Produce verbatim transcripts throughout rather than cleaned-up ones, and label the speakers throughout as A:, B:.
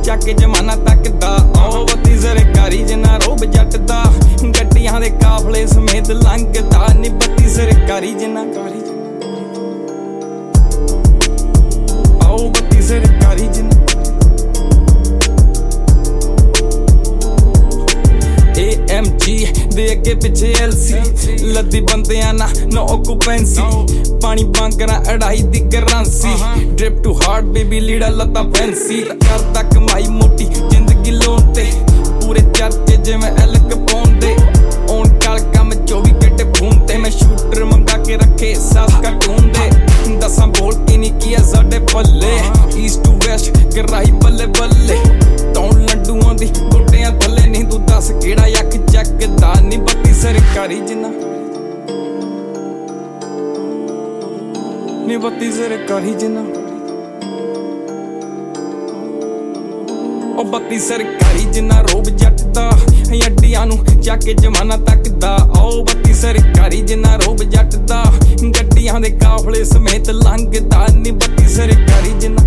A: ਚੱਕ ਜਮਾਨਾ ਤੱਕਦਾ ਉਹ ਬੱਤੀ ਸਰਕਾਰੀ ਜਿੰਨਾ ਰੋਬ ਜੱਟ ਦਾ ਗੱਡੀਆਂ ਦੇ ਕਾਫਲੇ ਸਮੇਤ ਲੰਘਦਾ ਨੀ ਬੱਤੀ ਸਰਕਾਰੀ ਜਿੰਨਾ ਆਓ ਬੱਤੀ ਸਰਕਾਰੀ ਜਿੰਨਾ ਏ ਐਮ ਜੀ ਦੇ ਅੱਗੇ ਪਿੱਛੇ ਐਲ ਸੀ ਲੱਦੀ ਬੰਦਿਆਂ ਨਾ ਨੋ ਓਕੂਪੈਂਸੀ ਪਾਣੀ ਬਾਂਗਰਾਂ ਅੜਾਈ ਦੀ currency drip to heart baby ਲੀੜਾ ਲੱਤਾਂ ਫੈਂਸੀ ਕਰਦਾ ਕਮਾਈ ਮੋਟੀ ਜ਼ਿੰਦਗੀ ਲੋਨ ਤੇ ਪੂਰੇ ਚਰਚੇ ਜਿਵੇਂ ਐਲ ਕਪਾਉਂਦੇ ਔਨ ਕਾਲ ਕੰਮ ਚੌਵੀ ਘੰਟੇ ਫੋਨ ਤੇ ਮੈਂ ਸ਼ੂਟਰ ਮੰਗਾ ਕੇ ਰੱਖੇ ਸਾਫ ਕਾਰਟੂਨ ਦੇ ਦੱਸਾਂ ਬੋਲ ਕੇ ਨਹੀਂ ਕੀਆ ਸਾਡੇ ਪੱਲੇ ਈਸਟ ਟੂ ਵੈਸਟ ਕਰਾਈ ਬੱਲੇ ਬੱਲੇ ਤੌਣ ਲੱਡੂਆਂ ਦੀ ਗੋਟਿਆਂ ਥੱਲੇ ਨਹੀਂ ਤੂੰ ਦੱਸ ਕਿਹੜਾ ਅੱਖ ਚੱਕਦਾ ਨੀ ਬੱਤੀ ਸਰਕਾਰੀ ਜਿੰਨਾ ਨੀ ਬੱਤੀ ਸਰਕਾਰੀ ਜਿੰਨਾ ਉਹ ਬੱਤੀ ਸਰਕਾਰੀ ਜਿੰਨਾ ਰੋਬ ਜੱਟ ਦਾ ਅੱਡੀਆਂ ਨੂੰ ਚੱਕ ਕੇ ਜਮਾਨਾ ਤੱਕਦਾ ਆਓ ਬੱਤੀ ਸਰਕਾਰੀ ਜਿੰਨਾ ਰੋਬ ਜੱਟ ਦਾ ਗੱਡੀਆਂ ਦੇ ਕਾਫਲੇ ਸਮੇਤ ਲੰਘਦਾ ਨੀ ਬੱਤੀ ਸਰਕਾਰੀ ਜਿੰਨਾ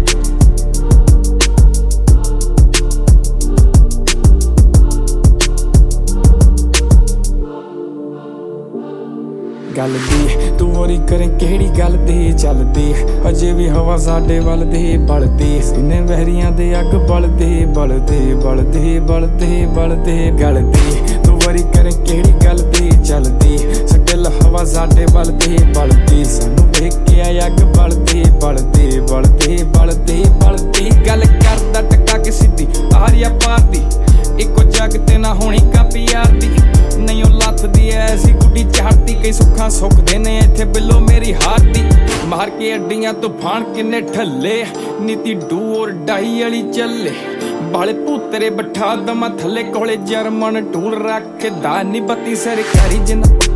A: ਗੱਲ ਦੀ ਤੂੰ ਵਰੀ ਕਰੇ ਕਿਹੜੀ ਗੱਲ ਦੀ ਚੱਲਦੀ ਅਜੇ ਵੀ ਹਵਾ ਸਾਡੇ ਵੱਲ ਦੇ ਬਲਦੀ ਸੀਨੇ ਵਹਿਰੀਆਂ ਦੇ ਅੱਗ ਬਲਦੇ ਬਲਦੇ ਬਲਦੇ ਬਲਦੇ ਬਲਦੇ ਗੱਲ ਦੀ ਤੂੰ ਵਰੀ ਕਰੇ ਕਿਹੜੀ ਗੱਲ ਦੀ ਚੱਲਦੀ ਸਟਿਲ ਹਵਾ ਸਾਡੇ ਵੱਲ ਦੇ ਬਲਦੀ ਸਾਨੂੰ ਵੇਖ ਕੇ ਆ ਅੱਗ ਬਲਦੇ ਬਲਦੇ ਬਲਦੇ ਬਲਦੇ ਬਲਦੀ ਗੱਲ ਕਰਦਾ ਟੱਕਾ ਕੇ ਸਿੱਧੀ ਆਰਿਆ ਪਾਰਦੀ ਇੱਕੋ ਜੱਗ ਤੇ ਨਾ ਹੋਣੀ ਕਾਪੀ ਯਾਰ ਦੀ ਨਹੀਂ ਉਹ ਲੱਥਦੀ ਐਸੀ ਗੁੱਡੀ ਚਾੜਦੀ ਕਈ ਸੁੱਖਾਂ ਸੁੱਖਦੇ ਨੇ ਇੱਥੇ ਬਿੱਲੋ ਮੇਰੀ ਹਾਰ ਦੀ ਮਾਰ ਕੇ ਅੱਡੀਆਂ ਤੂਫਾਨ ਕਿੰਨੇ ਠੱਲੇ ਨੀਤੀ ਡੂ ਔਰ ਡਾਈ ਵਾਲੀ ਚੱਲੇ ਬਾਲੇ ਭੂਤਰੇ ਬਿਠਾ ਦਮਾ ਥੱਲੇ ਕੋਲੇ ਜਰਮਨ ਟੂਲ ਰੱਖਦਾ ਨੀ ਬੱਤੀ ਸਰਕਾਰੀ ਜਿੰਨਾ